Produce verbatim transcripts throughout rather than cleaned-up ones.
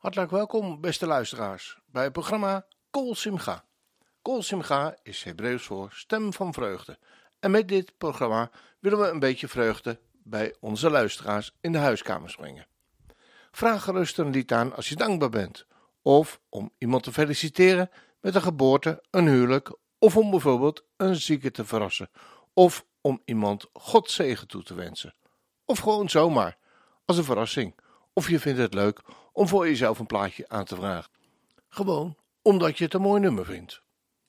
Hartelijk welkom, beste luisteraars, bij het programma Kol Simcha. Kol Simcha is Hebreeuws voor stem van vreugde. En met dit programma willen we een beetje vreugde bij onze luisteraars in de huiskamers brengen. Vraag gerust een lied aan als je dankbaar bent, of om iemand te feliciteren met een geboorte, een huwelijk, of om bijvoorbeeld een zieke te verrassen, of om iemand Gods zegen toe te wensen. Of gewoon zomaar, als een verrassing. Of je vindt het leuk om voor jezelf een plaatje aan te vragen. Gewoon omdat je het een mooi nummer vindt.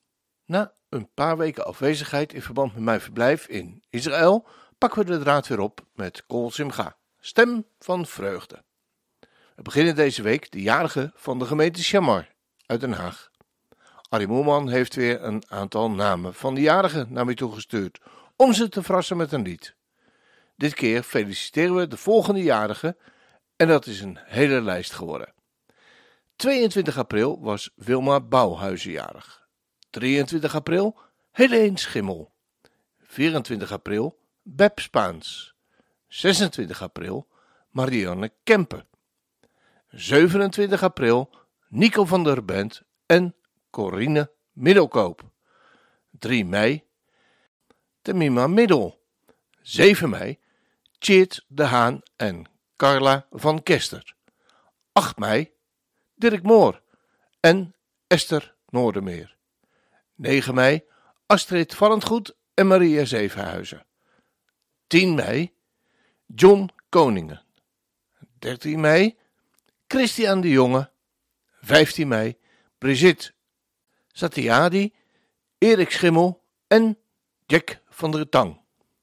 Na een paar weken afwezigheid in verband met mijn verblijf in Israël, pakken we de draad weer op met Kol Simcha, stem van vreugde. We beginnen deze week de jarige van de gemeente Shamar uit Den Haag. Arie Moerman heeft weer een aantal namen van de jarigen naar mij toegestuurd om ze te verrassen met een lied. Dit keer feliciteren we de volgende jarige en dat is een hele lijst geworden. tweeëntwintig april was Wilma Bouwhuizen jarig. drieëntwintig april Helene Schimmel. vierentwintig april Beb Spaans. zesentwintig april Marianne Kemper. zevenentwintig april Nico van der Bent en Corine Middelkoop. drie mei Temima Middel. zeven mei Tjeerd de Haan en Carla van Kester. acht mei Dirk Moor en Esther Noordermeer. negen mei Astrid Valentgoed en Maria Zevenhuizen. tien mei John Koningen. dertien mei Christian de Jonge. vijftien mei Brigitte Satyadi, Erik Schimmel en Jack van der Tang.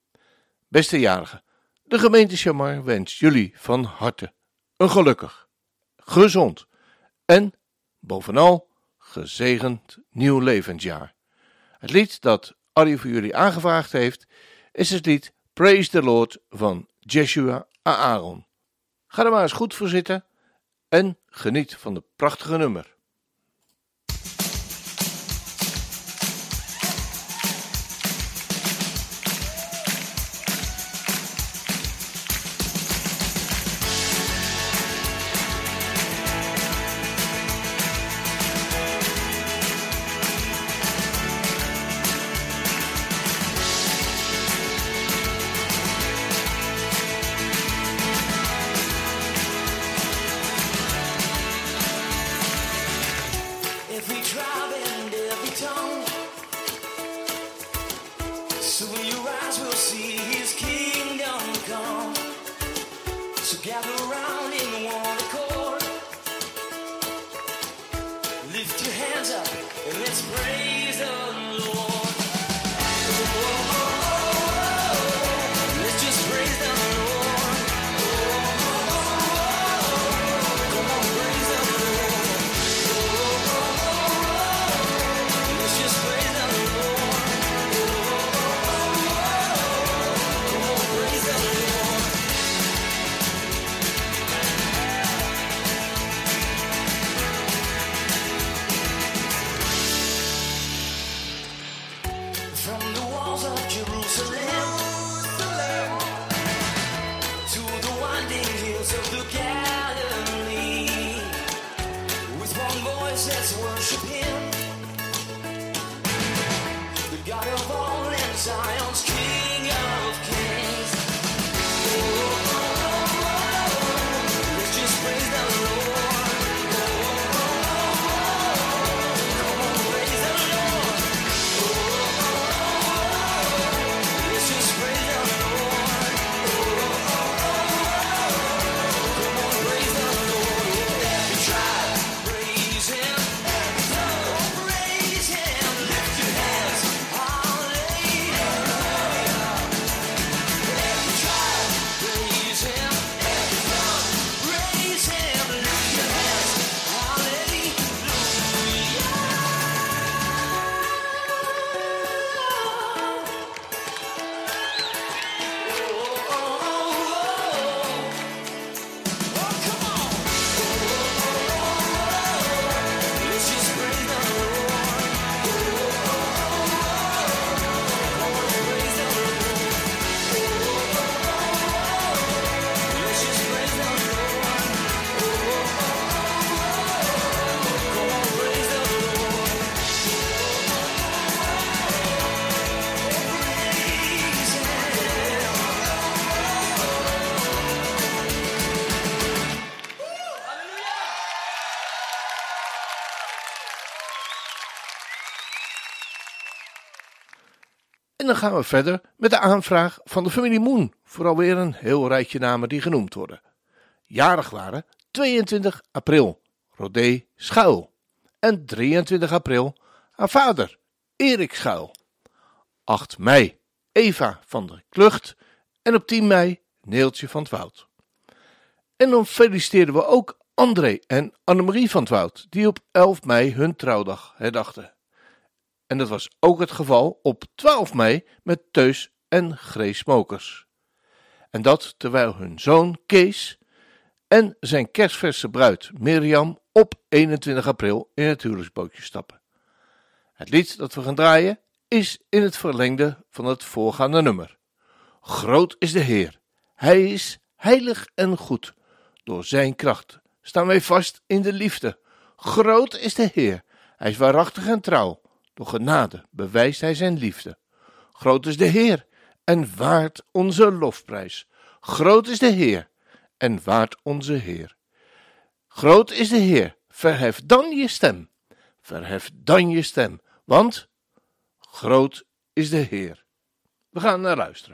Beste jarigen, de gemeente Shamar wenst jullie van harte een gelukkig, gezond en bovenal gezegend nieuw levensjaar. Het lied dat Arie voor jullie aangevraagd heeft is het lied Praise the Lord van Jeshua Aaron. Ga er maar eens goed voor zitten en geniet van de prachtige nummer. dan gaan we verder met de aanvraag van de familie Moen voor alweer een heel rijtje namen die genoemd worden. Jarig waren tweeëntwintig april Rodé Schuil en drieëntwintig april haar vader Erik Schuil. acht mei Eva van der Klucht en op tien mei Neeltje van 't Woud. En dan feliciteren we ook André en Annemarie van 't Woud, die op elf mei hun trouwdag herdachten. En dat was ook het geval op twaalf mei met Teus en Grace Smokers. En dat terwijl hun zoon Kees en zijn kerstverse bruid Mirjam op eenentwintig april in het huwelijksbootje stappen. Het lied dat we gaan draaien is in het verlengde van het voorgaande nummer. Groot is de Heer, Hij is heilig en goed. Door zijn kracht staan wij vast in de liefde. Groot is de Heer, Hij is waarachtig en trouw. Door genade bewijst Hij zijn liefde. Groot is de Heer en waard onze lofprijs. Groot is de Heer en waard onze Heer. Groot is de Heer, verhef dan je stem. Verhef dan je stem, want groot is de Heer. We gaan naar luisteren.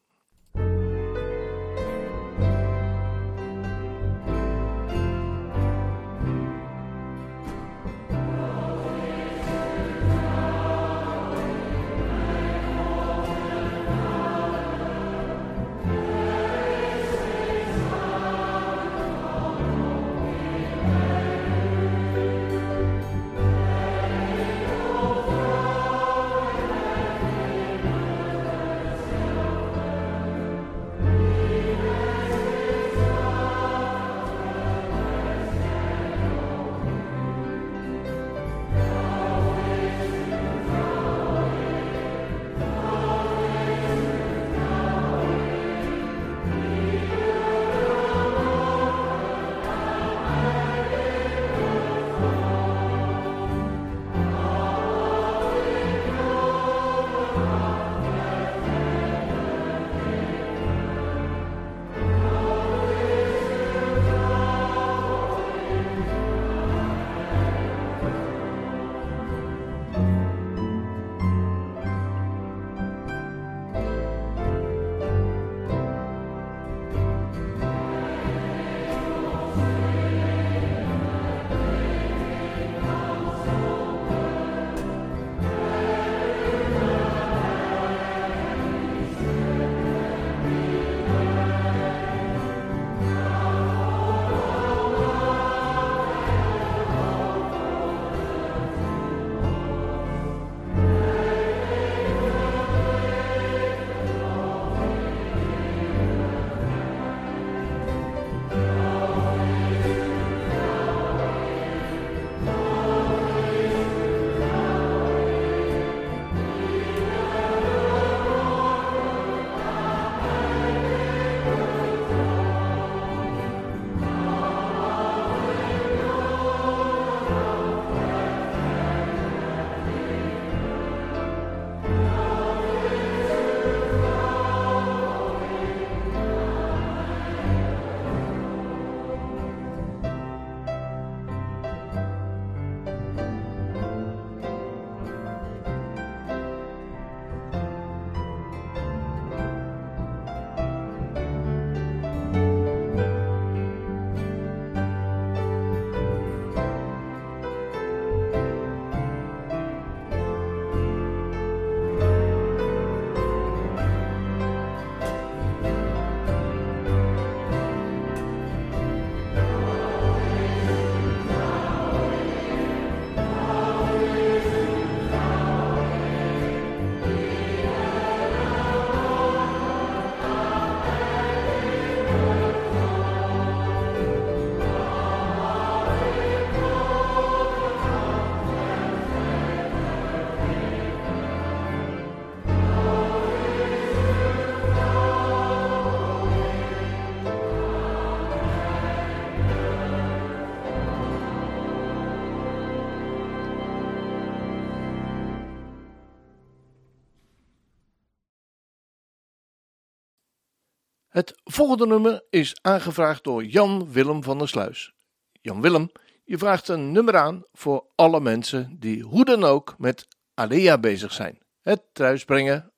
Het volgende nummer is aangevraagd door Jan Willem van der Sluis. Jan Willem, je vraagt een nummer aan voor alle mensen die hoe dan ook met Alea bezig zijn. Het thuisbrengen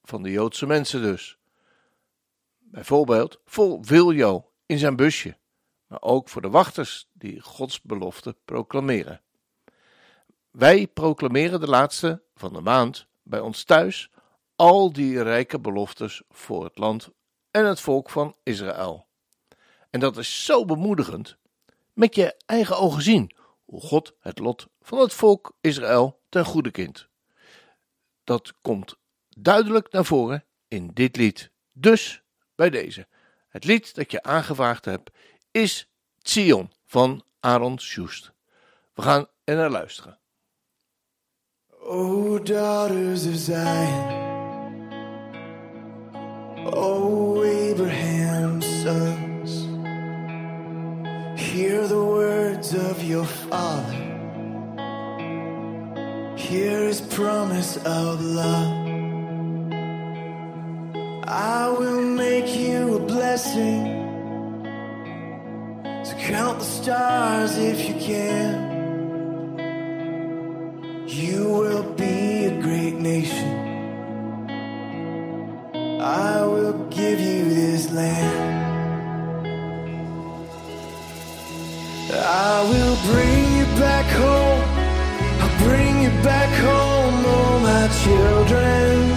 van de Joodse mensen dus. Bijvoorbeeld voor Wiljo in zijn busje, maar ook voor de wachters die Gods belofte proclameren. Wij proclameren de laatste van de maand bij ons thuis al die rijke beloftes voor het land en het volk van Israël. En dat is zo bemoedigend, met je eigen ogen zien hoe God het lot van het volk Israël ten goede kent. Dat komt duidelijk naar voren in dit lied. Dus bij deze, het lied dat je aangevraagd hebt is Zion van Aaron Sjoest. We gaan er naar luisteren. O daughters of Zion, O Abraham's sons, hear the words of your father, hear his promise of love. I will make you a blessing, so count the stars if you can. You will be a great nation. I will give you this land. I will bring you back home. I'll bring you back home, oh my children.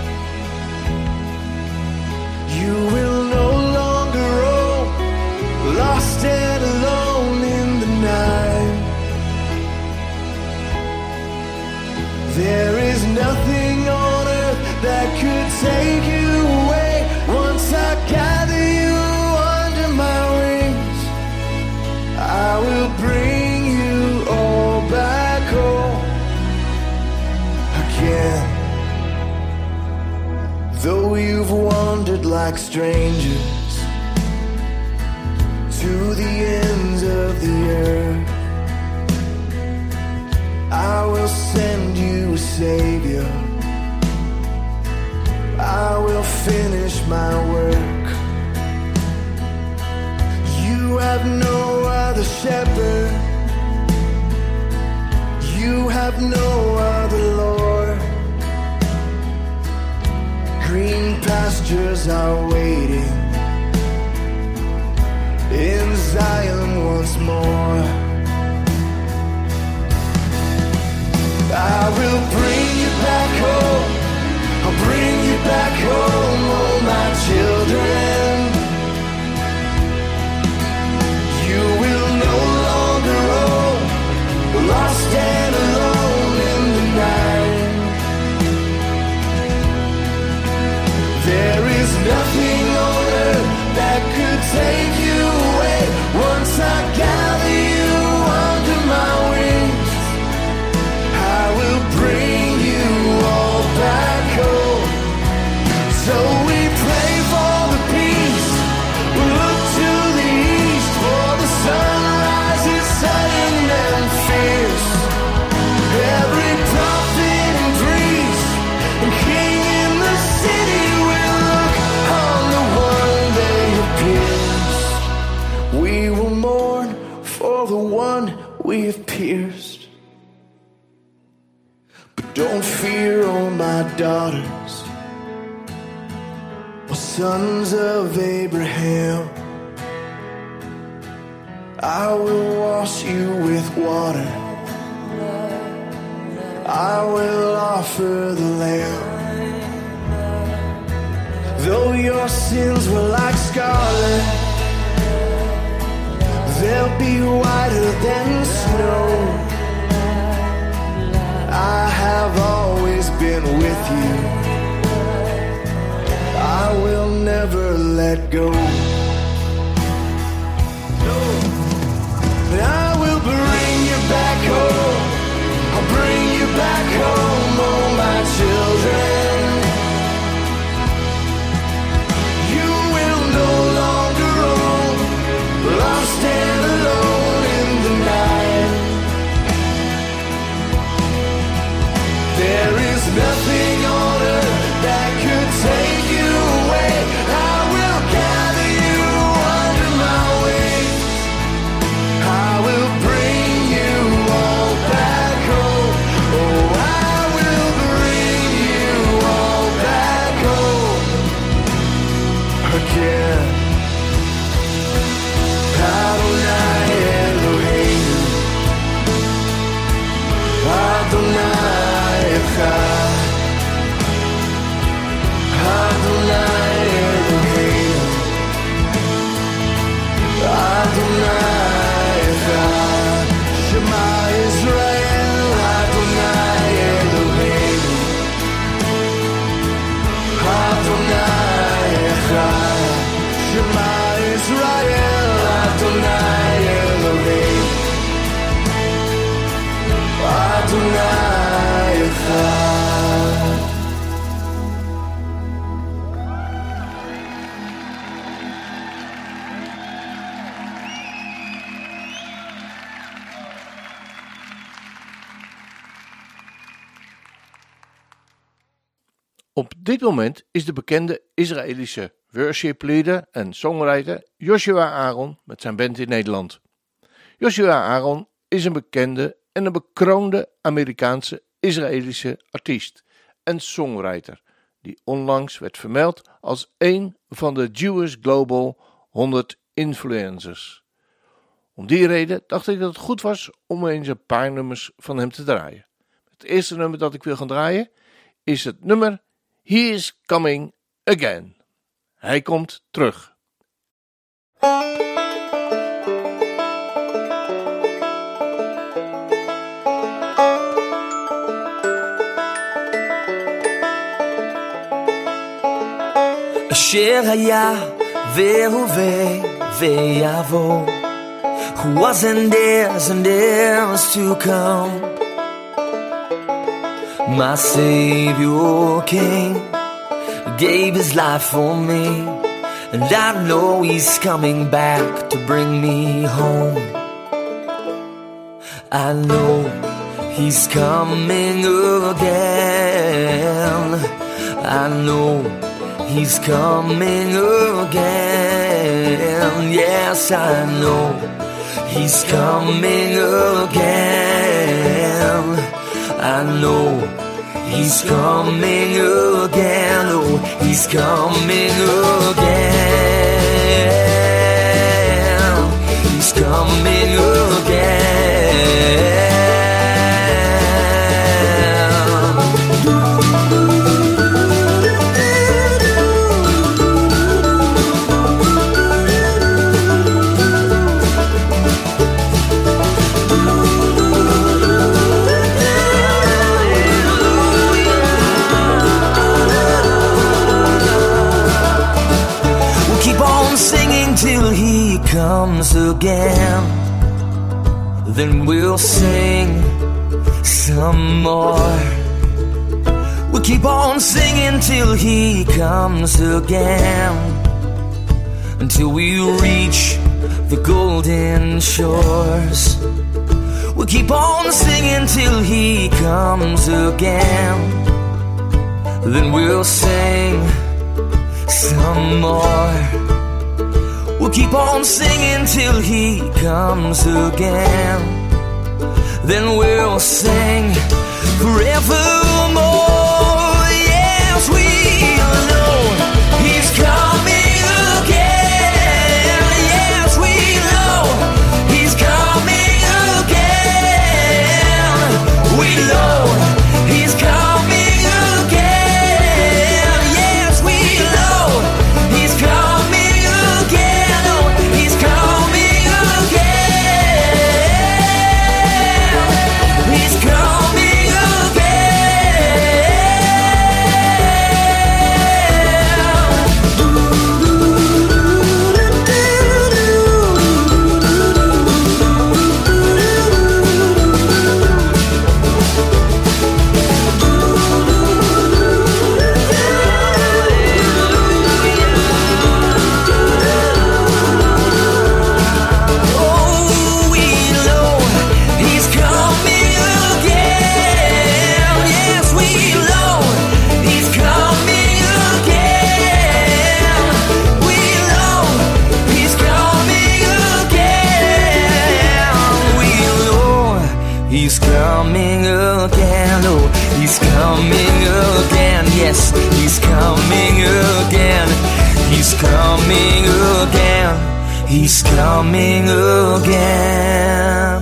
You will no longer roam, lost and alone in the night. There is nothing on earth that could take you away. Once I gather you under my wings, I will bring you all back home again. Though you've wandered like strangers to the ends of the earth, I will send you a Savior. I will finish my work. You have no other shepherd. You have no other Lord. Green pastures are waiting in Zion once more. I will bring you back home. I'll bring you back home, oh my children. You will no longer roam, lost and alone in the night. There is nothing on earth that could take you away. Once I gather you under my wings, I will bring you all back home. So we pray for the peace, we look to the east, for the sunrise is sudden and fierce. Every prophet and priest and king in the city will look on the one they have pierced. We will mourn for the one we have pierced. Don't fear, oh my daughters, oh sons of Abraham. I will wash you with water. I will offer the Lamb. Though your sins were like scarlet, they'll be whiter than snow. I have always been with you. I will never let go. No. I will bring you back home. I'll bring you back home, oh my children. You will no longer roam, lost and alone in the night. There is nothing on earth that could take you away. I will gather you under my wings. I will bring you all back home. Oh, I will bring you all back Op dit moment is de bekende Israëlische worship leader en songwriter Joshua Aaron met zijn band in Nederland. Joshua Aaron is een bekende en een bekroonde Amerikaanse Israëlische artiest en songwriter die onlangs werd vermeld als een van de Jewish Global honderd influencers. Om die reden dacht ik dat het goed was om eens een paar nummers van hem te draaien. Het eerste nummer dat ik wil gaan draaien is het nummer He is Coming Again. Hij komt terug. אשר היה והווה ויבוא, who was and is and is to come. My Savior King gave his life for me, and I know he's coming back to bring me home. I know he's coming again. I know he's coming again. Yes, I know he's coming again. I know he's coming again. Oh, he's coming again. He's coming again. Till he comes again, then we'll sing some more. We'll keep on singing till he comes again, until we reach the golden shores. We'll keep on singing till he comes again, then we'll sing some more. We'll keep on singing till he comes again. Then we'll sing forevermore. Yes, we know he's coming again. Yes, we know he's coming again. We know he's coming again. Yes, we know he's coming again. He's coming again, oh, he's coming again, yes, he's coming again, he's coming again, he's coming again.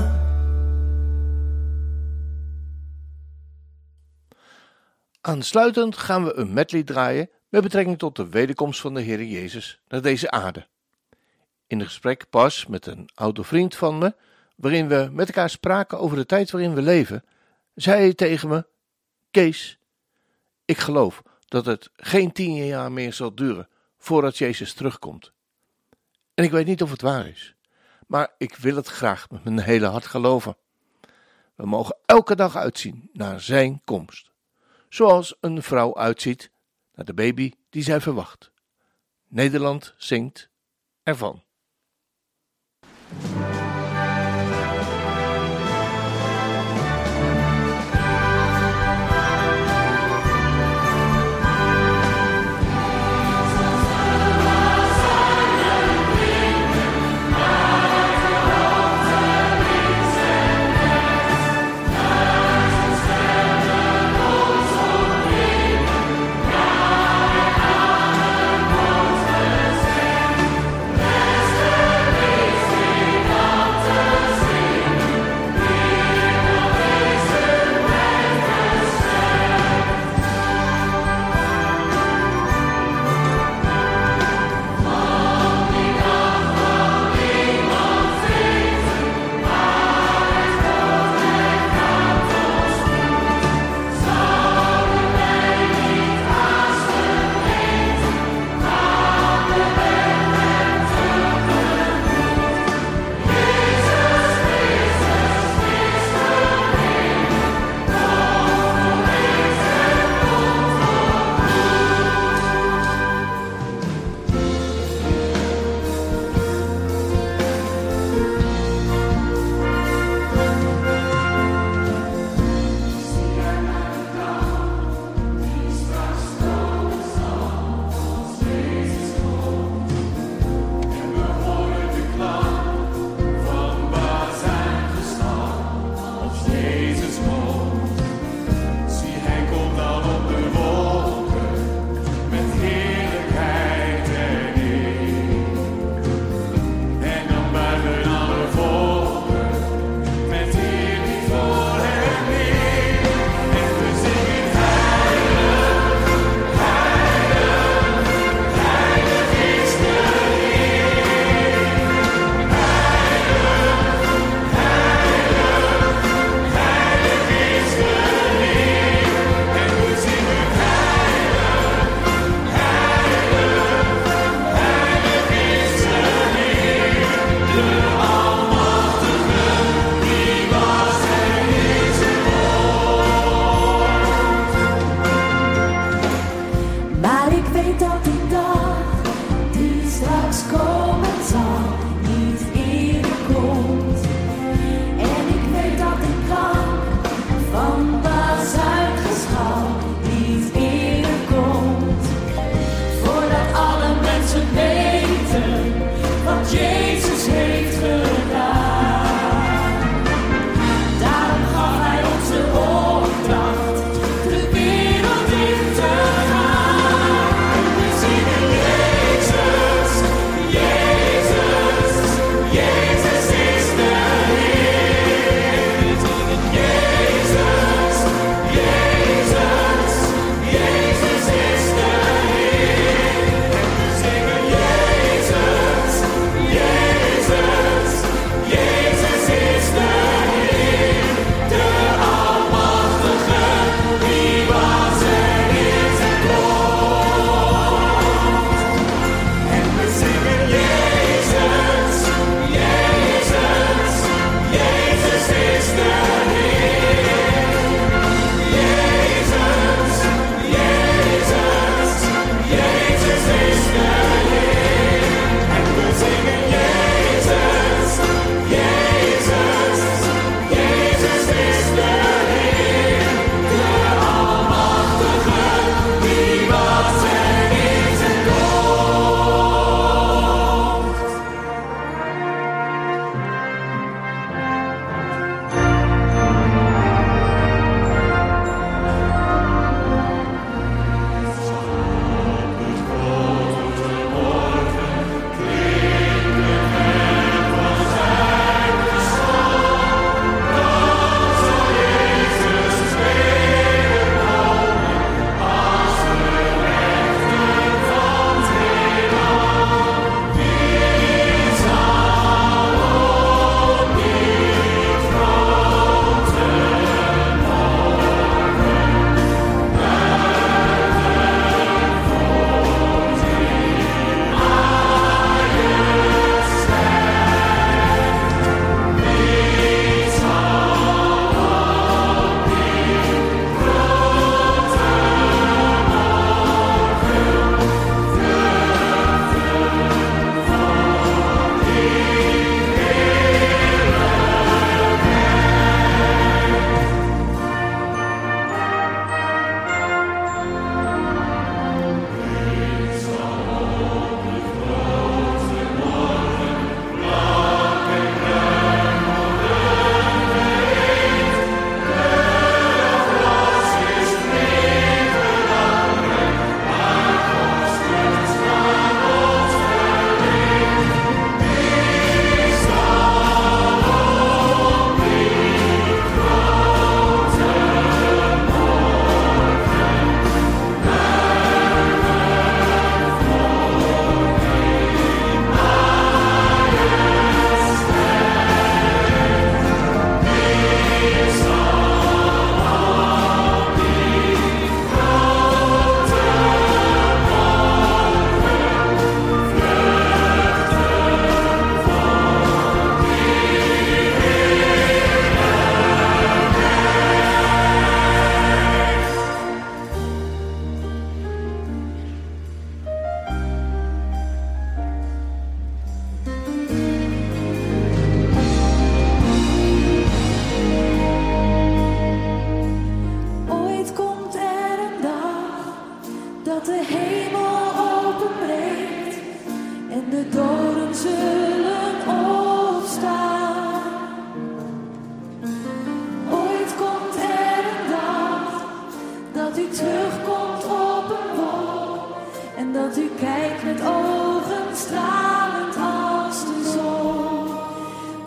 Aansluitend gaan we een medley draaien met betrekking tot de wederkomst van de Heer Jezus naar deze aarde. In een gesprek pas met een oude vriend van me, waarin we met elkaar spraken over de tijd waarin we leven, zei hij tegen me: Kees, ik geloof dat het geen tien jaar meer zal duren voordat Jezus terugkomt. En ik weet niet of het waar is, maar ik wil het graag met mijn hele hart geloven. We mogen elke dag uitzien naar zijn komst, zoals een vrouw uitziet naar de baby die zij verwacht. Nederland zingt ervan.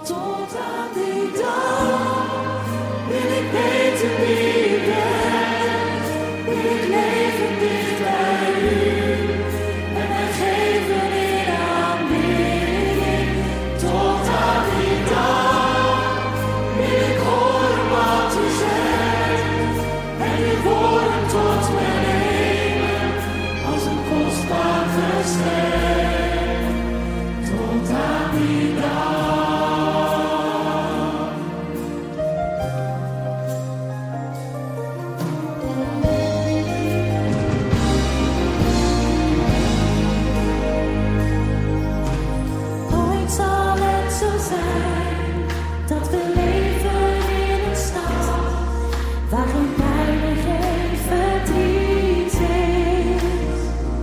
Tot aan die dag wil ik weten wie u bent. Wil ik leven dicht bij u en mij geven in aanbidding. Tot aan die dag wil ik horen wat u zegt en uw woorden tot me nemen als een kostbaar geschenk. Tot aan die dag. Ooit zal het zo zijn dat we leven in een stad waar geen pijn en geen verdriet is.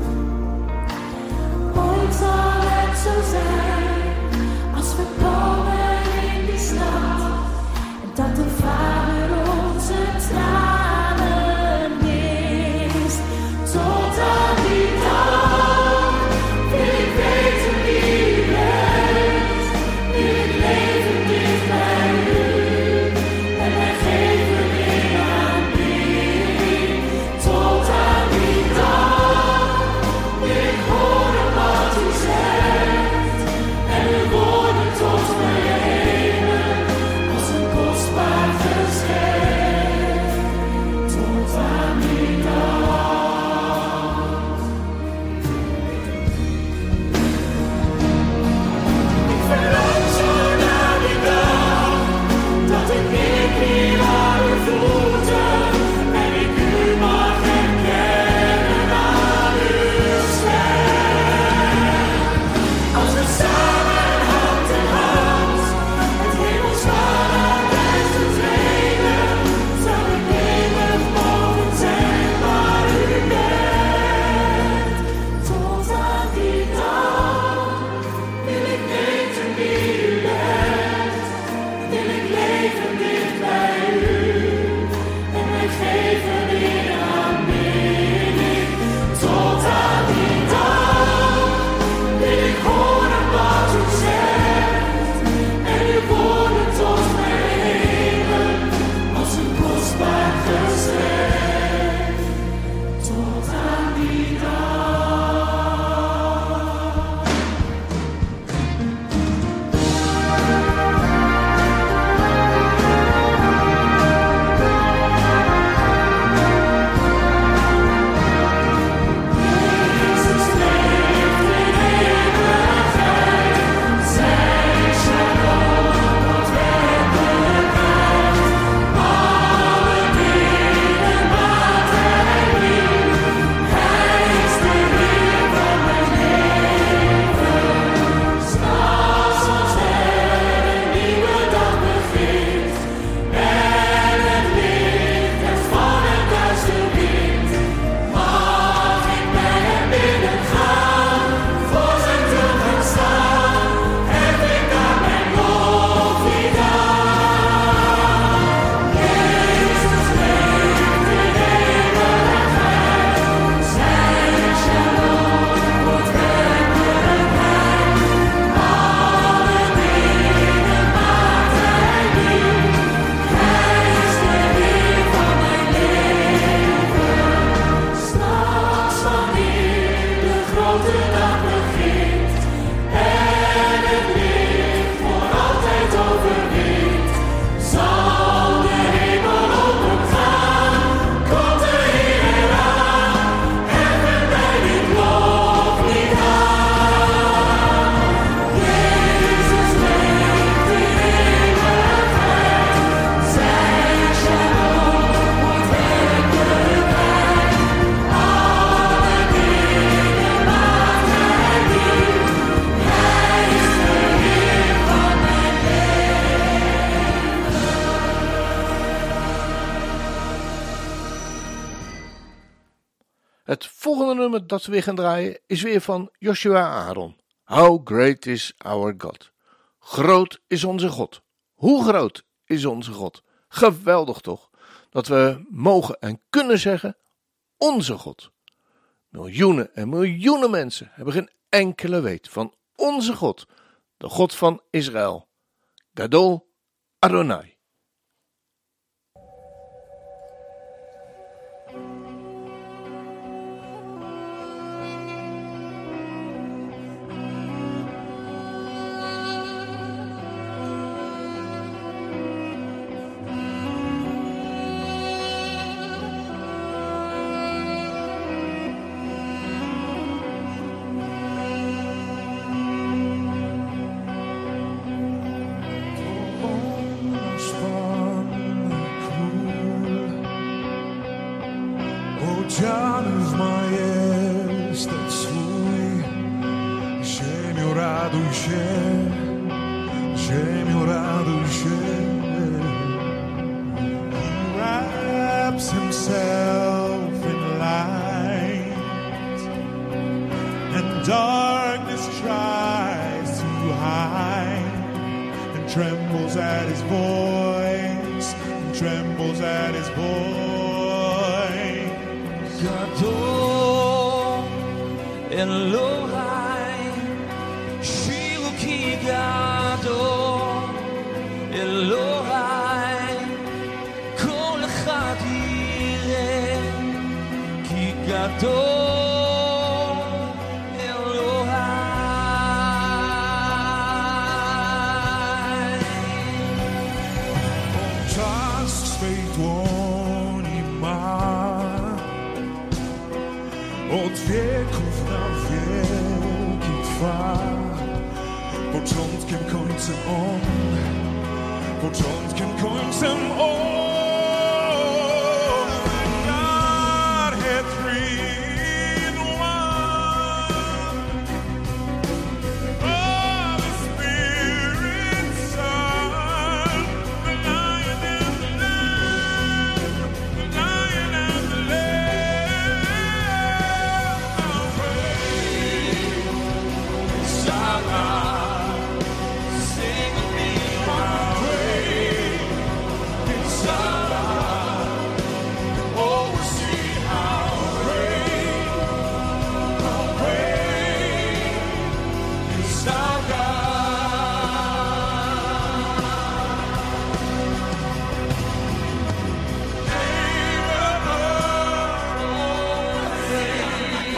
Ooit zal het zo zijn als we komen in die stad dat de Vader onze tranen mist. Tot aan die dag wil ik weten wie u bent. Wil ik leven dicht bij u en mij geven in aanbidding. Tot aan die dag wil ik horen wat u zegt en uw woorden tot me nemen als een kostbaar geschenk. Tot aan die dag. Ik verlang zo naar die dag dat ik neerkniel aan uw voeten en ik u mag herkennen aan uw stem. Als we samen hand in hand het hemelsparadijs betreden, zal ik eeuwig mogen zijn waar u bent. Tot aan die dag wil ik weten wie u bent. Wil ik leven dicht bij u en mij geven in aanbidding. Tot aan die dag wil ik horen wat u zegt en uw woorden tot mij nemen als een kostbaar geschenk. Tot aan die dag. Jezus leeft in eeuwigheid, zijn shalom wordt werkelijkheid. Alle dingen maakt hij nieuw, hij is de Heer van mijn leven. S'nachts als er een nieuwe dag begint en het licht het van het duister wint, mag ik bij hem binnen gaan, voor zijn troon gaan staan, hef ik aan mijn loflied aan. Jezus leeft in eeuwigheid, zijn shalom wordt werkelijkheid. Alle dingen maakt hij nieuw, hij is de Heer van mijn leven. S'nachts wanneer de grote dag begint en het licht voor altijd overwint, zal de hemel opengaan, komt de Heer aan, heffen wij dit loflied aan. Jezus leeft in eeuwigheid, zijn shalom wordt werkelijkheid. Alle dingen maakt hij nieuw, hij is de Heer van mijn leven. Het volgende nummer dat we weer gaan draaien is weer van Joshua Aaron. How great is our God. Groot is onze God. Hoe groot is onze God? Geweldig toch? Dat we mogen en kunnen zeggen, onze God. Miljoenen en miljoenen mensen hebben geen enkele weet van onze God, de God van Israël. Gadol Adonai. Oceanów majestat swój, ziemio raduj się, ziemio raduj się. He wraps himself in light, and darkness tries to hide, and trembles at his voice, and trembles at his voice. Gadol Elohai, Shiloh ki Gadol Elohai, kol echad yireh ki Gadol Elohai. Czas swej dłoni ma, od wieków na wieki trwa. Początkiem, końcem On, początkiem, końcem On. Godhead three in one. Oh, the Spirit, Son, the Lion and the Lamb, the Lion and the Lamb. How great is our God. Sing with me, how great is our God. Oh, we'll see how great, how great is our God. Name above all names,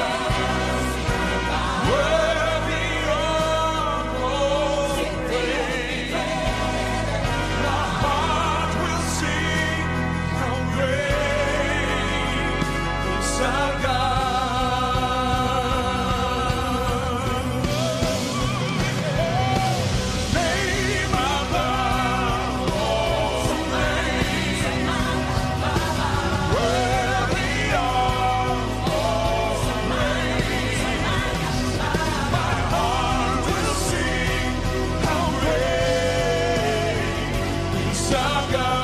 worthy of all praise. My heart will sing how great is our God. Name above all names, worthy of all praise. My heart will sing how great is our God.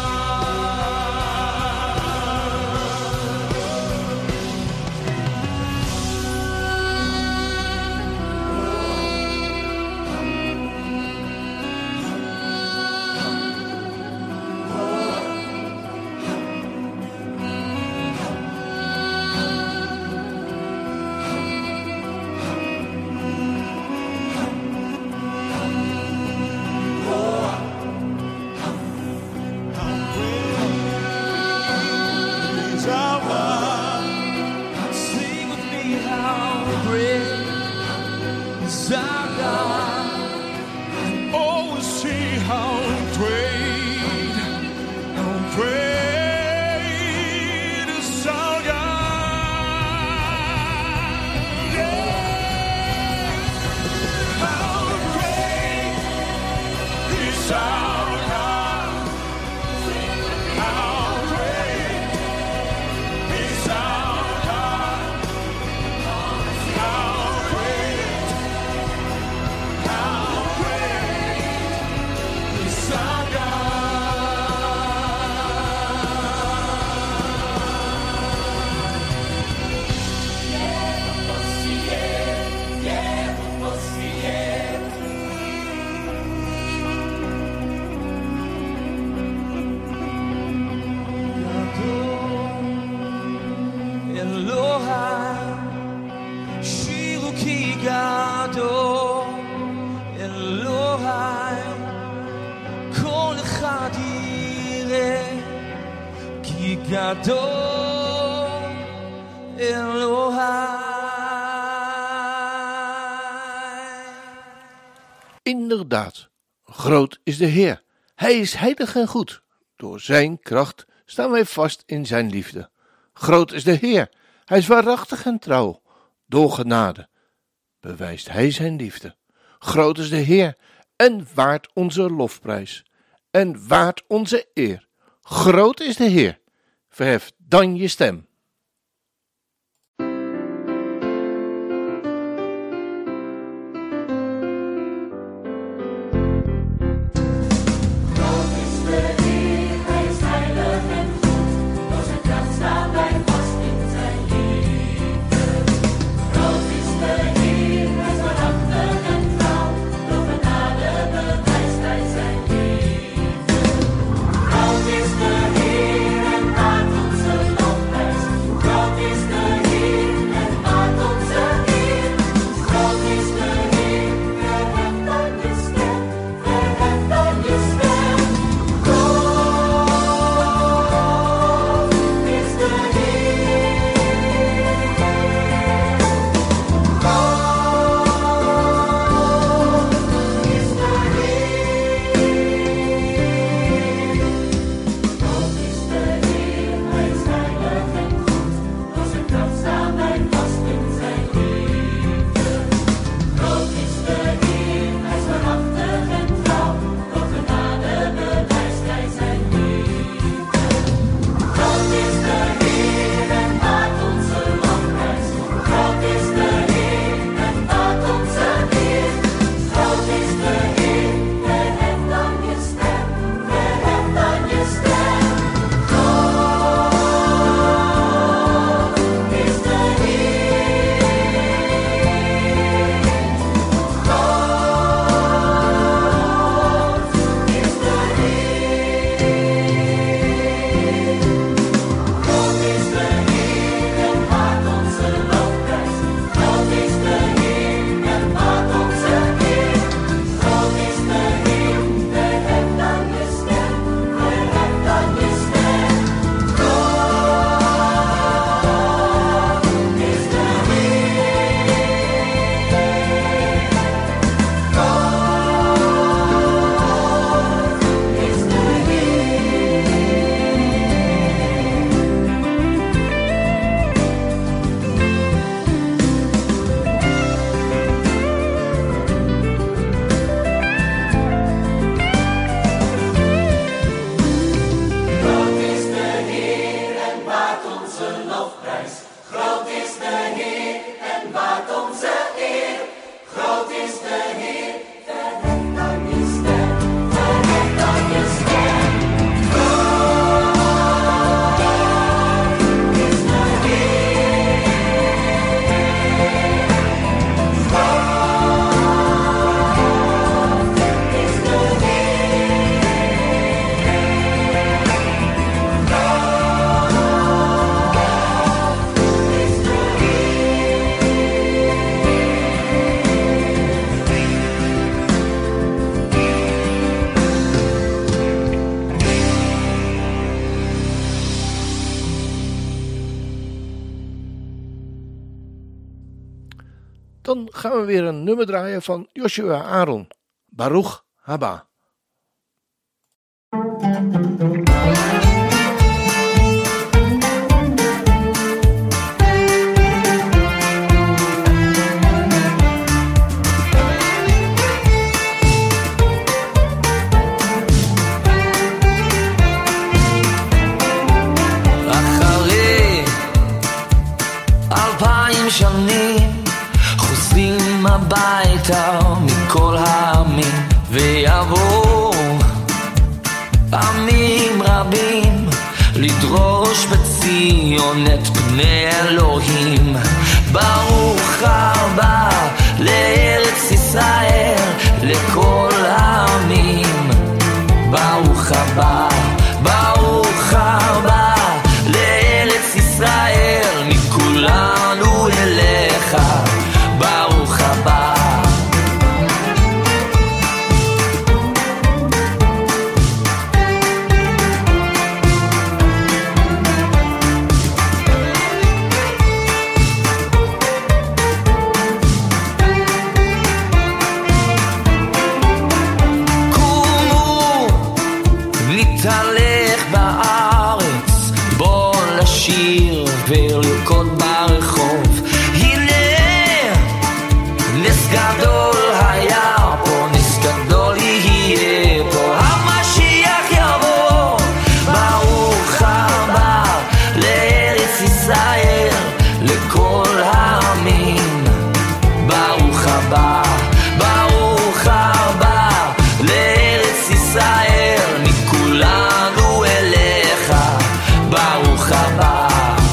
Is our God. Sing with me how great is our God. Oh, we'll see how great, how great is our God. Yeah. How great is our God. How great is our God. How great, how great is our God. dire כי גדול אלוהי. Inderdaad, groot is de Heer. Hij is heilig en goed. Door zijn kracht staan wij vast in zijn liefde. Groot is de Heer. Hij is waarachtig en trouw. Door genade bewijst hij zijn liefde. Groot is de Heer en waard onze lofprijs. En waard onze eer. Groot is de Heer. Verhef dan je stem. Dan gaan we weer een nummer draaien van Joshua Aaron. Baruch Haba. אחרי אלפיים שנים חוזרים הביתה מכל העמים ויבואו עמים רבים לדרוש בציון את פני אלוהים. ברוך הבא לארץ ישראל לכל העמים. ברוך הבא, ברוך הבא לארץ ישראל מכולנו אליך. ברוך הבא. להתהלך בארץ, בוא לשיר ולרקוד ברחוב. הנה נס גדול היה פה, נס גדול יהיה פה, המשיח יבוא. ברוך הבא לארץ ישראל, לכל העמים. ברוך הבא, ברוך הבא לארץ ישראל, מכולנו אליך. ברוך הבא.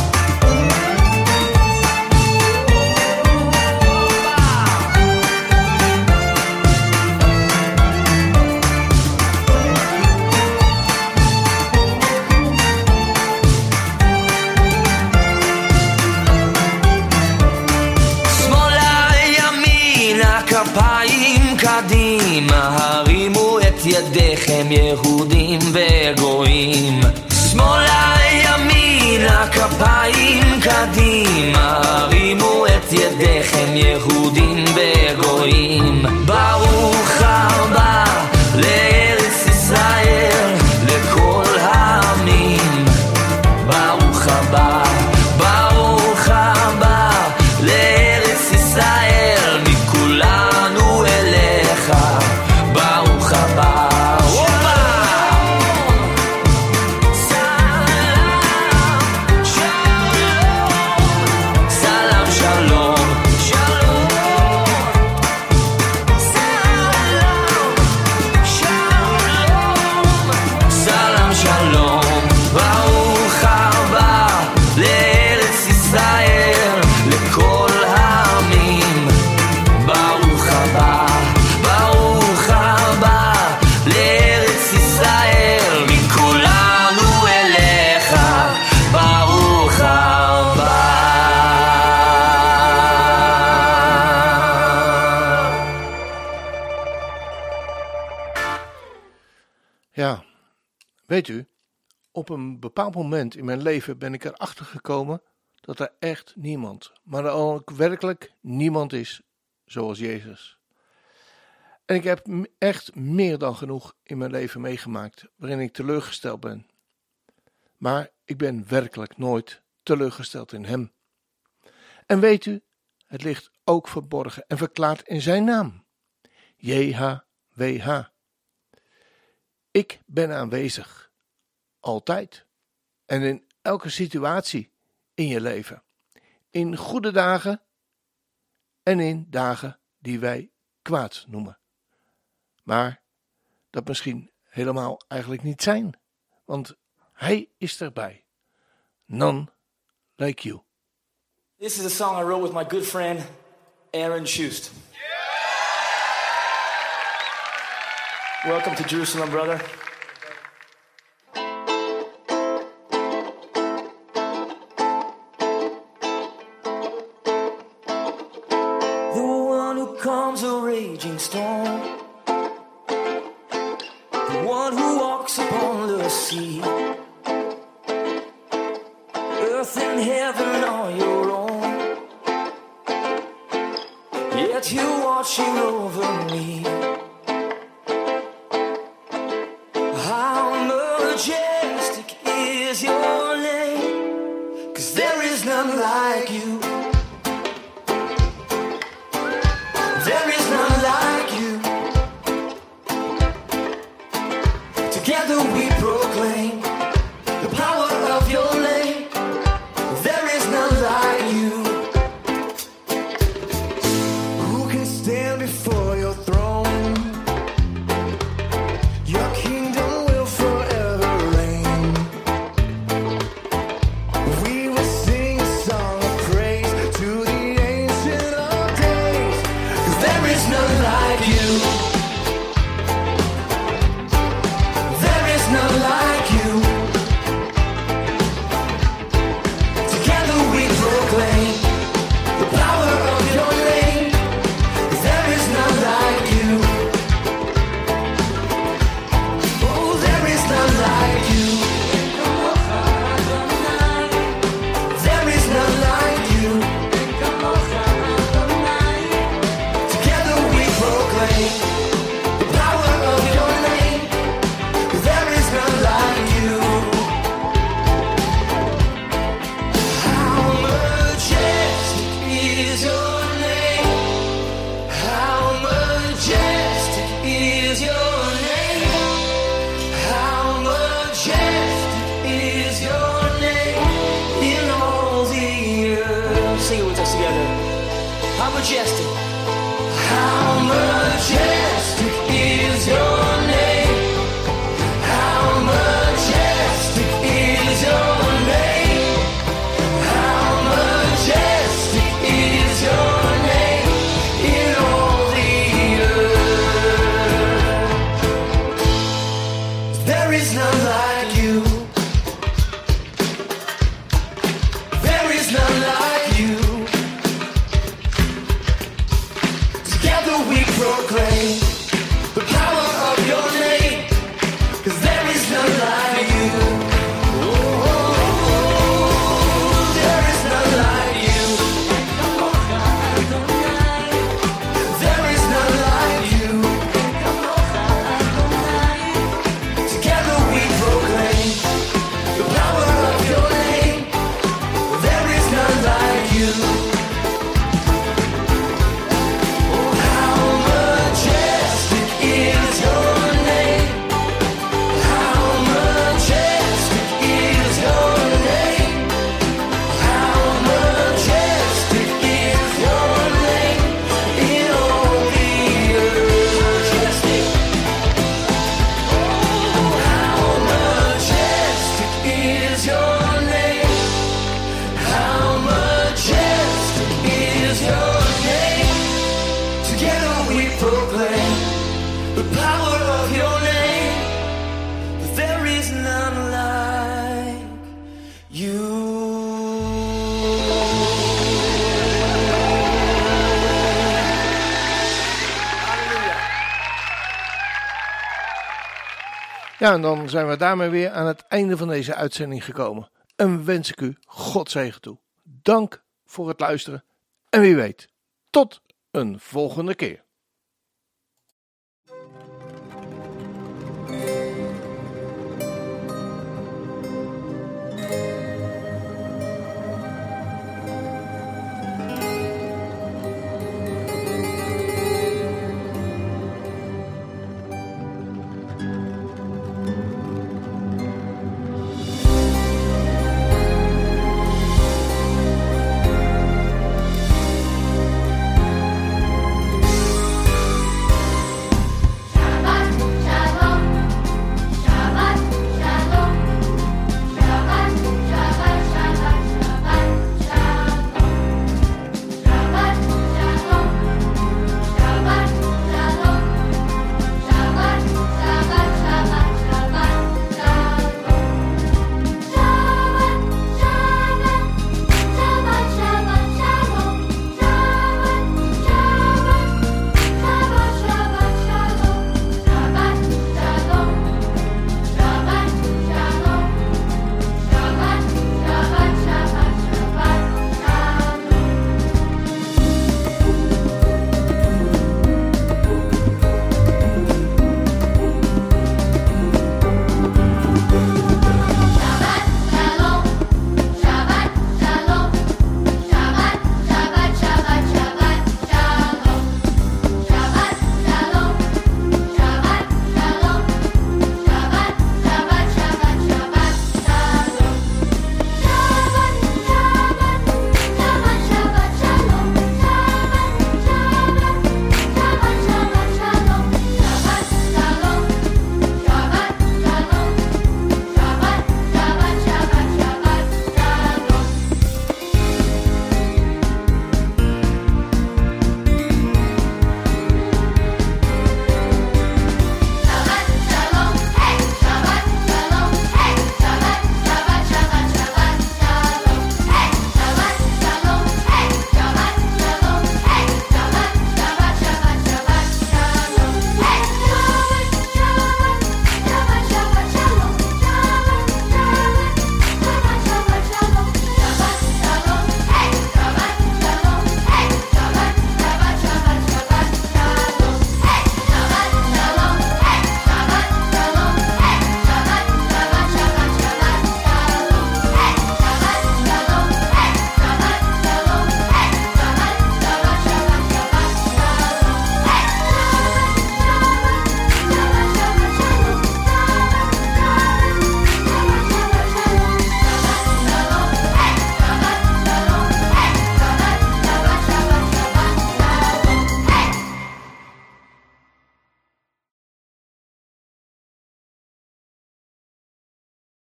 כפיים קדימה, הרימו את ידיכם יהודים וגויים. שמאלה ימינה, כפיים קדימה, הרימו את ידיכם יהודים וגויים. ברוך הבא לארץ ישראל, לכל העמים. ברוך הבא, ברוך הבא לארץ ישראל, מכולנו אליך. ברוך הבא. Ja, weet u, op een bepaald moment in mijn leven ben ik erachter gekomen dat er echt niemand, maar ook werkelijk niemand is zoals Jezus. En ik heb echt meer dan genoeg in mijn leven meegemaakt waarin ik teleurgesteld ben. Maar ik ben werkelijk nooit teleurgesteld in Hem. En weet u, het ligt ook verborgen en verklaard in zijn naam. J H W H. Ik ben aanwezig, altijd en in elke situatie in je leven, in goede dagen en in dagen die wij kwaad noemen, maar dat misschien helemaal eigenlijk niet zijn, want Hij is erbij. None like you. This is a song I wrote with my good friend Aaron Schust. Welcome to Jerusalem, brother. The one who calms a raging storm, the one who walks upon the sea, earth and heaven are your own, yet you're watching over me. Majestic is your name, 'cause there is none like you. There is none like you. Together we proclaim the power of your name. There is none like you. Who can stand before your throne? Your kingdom will forever reign. We will sing a song of praise to the ancient of days. 'Cause there is none like you. There is none like you. majestic, how majestic is your name. How majestic is your name. How majestic is your name in all the earth. There is none like you. There is none like you. Together we proclaim the power of your name, 'cause there is none like you. Oh, there is none like you. There is none like you. Together we proclaim the power of your name. There is none like you. Oh, how majestic is your name. How majestic is your name. How majestic is your name in all the earth. Majestic. Oh, how majestic is your name. How majestic is your name. Together we proclaim the power of your name. There is none like you. Ja, en dan zijn we daarmee weer aan het einde van deze uitzending gekomen. En wens ik u God zegen toe. Dank voor het luisteren en wie weet, tot een volgende keer.